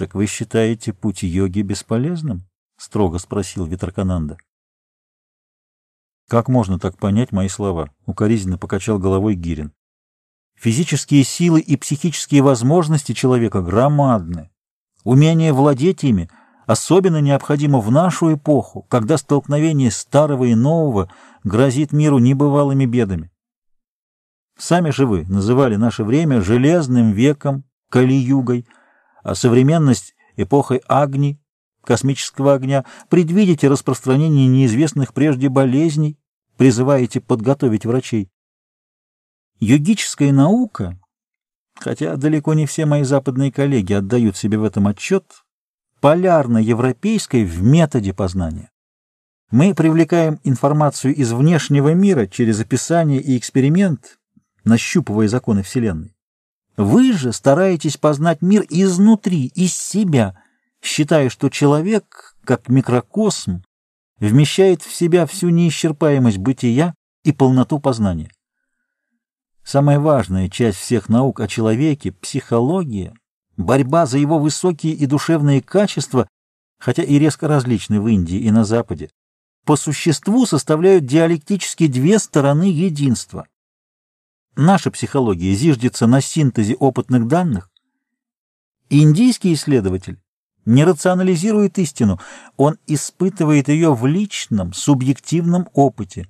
Так вы считаете путь йоги бесполезным? — строго спросил Витракананда. Как можно так понять мои слова? — укоризненно покачал головой Гирин. Физические силы и психические возможности человека громадны. Умение владеть ими особенно необходимо в нашу эпоху, когда столкновение старого и нового грозит миру небывалыми бедами. Сами же вы называли наше время железным веком, Кали-югой, а современность — эпохой Агни, космического огня. Предвидите распространение неизвестных прежде болезней, призываете подготовить врачей. Йогическая наука, хотя далеко не все мои западные коллеги отдают себе в этом отчет, полярно европейской в методе познания. Мы привлекаем информацию из внешнего мира через описание и эксперимент, нащупывая законы Вселенной. Вы же стараетесь познать мир изнутри, из себя, считая, что человек, как микрокосм, вмещает в себя всю неисчерпаемость бытия и полноту познания. Самая важная часть всех наук о человеке — психология, борьба за его высокие и душевные качества, хотя и резко различны в Индии и на Западе, по существу составляют диалектически две стороны единства. Наша психология зиждется на синтезе опытных данных. Индийский исследователь не рационализирует истину, он испытывает ее в личном, субъективном опыте.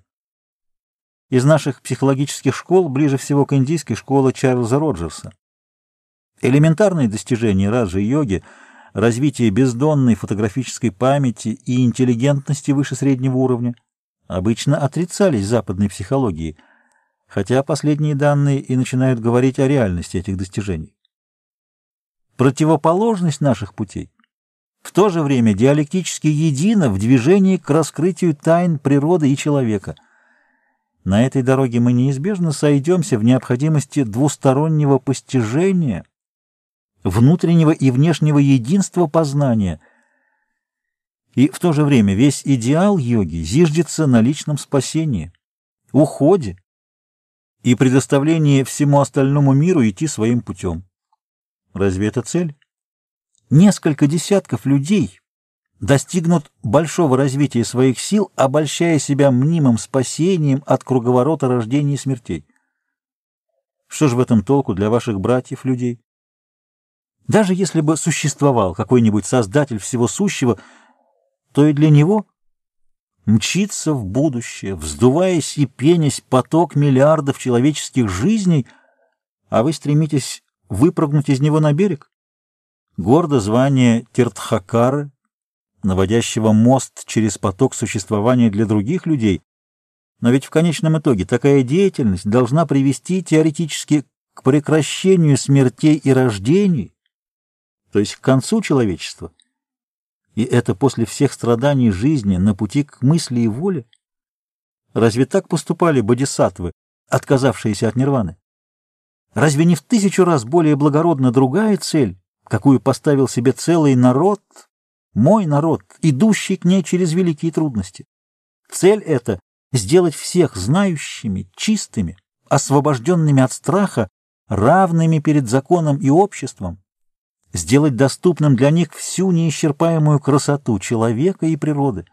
Из наших психологических школ ближе всего к индийской школе Чарльза Роджерса. Элементарные достижения раджа-йоги, развитие бездонной фотографической памяти и интеллигентности выше среднего уровня обычно отрицались западной психологией, хотя последние данные и начинают говорить о реальности этих достижений. Противоположность наших путей в то же время диалектически едина в движении к раскрытию тайн природы и человека. На этой дороге мы неизбежно сойдемся в необходимости двустороннего постижения, внутреннего и внешнего единства познания, и в то же время весь идеал йоги зиждется на личном спасении, уходе и предоставлении всему остальному миру идти своим путем. Разве это цель? Несколько десятков людей достигнут большого развития своих сил, обольщая себя мнимым спасением от круговорота рождений и смертей. Что же в этом толку для ваших братьев-людей? Даже если бы существовал какой-нибудь создатель всего сущего, то и для него мчится в будущее, вздуваясь и пенясь поток миллиардов человеческих жизней, а вы стремитесь выпрыгнуть из него на берег? Гордо звание Тиртхакары, наводящего мост через поток существования для других людей, но ведь в конечном итоге такая деятельность должна привести теоретически к прекращению смертей и рождений, то есть к концу человечества. И это после всех страданий жизни на пути к мысли и воле? Разве так поступали бодисаттвы, отказавшиеся от нирваны? Разве не в 1000 раз более благородна другая цель, какую поставил себе целый народ, мой народ, идущий к ней через великие трудности? Цель эта — сделать всех знающими, чистыми, освобожденными от страха, равными перед законом и обществом, сделать доступным для них всю неисчерпаемую красоту человека и природы.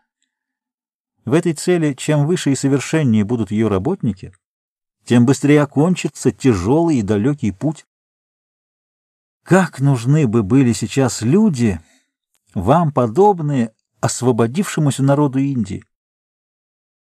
В этой цели, чем выше и совершеннее будут ее работники, тем быстрее окончится тяжелый и далекий путь. Как нужны бы были сейчас люди, вам подобные освободившемуся народу Индии!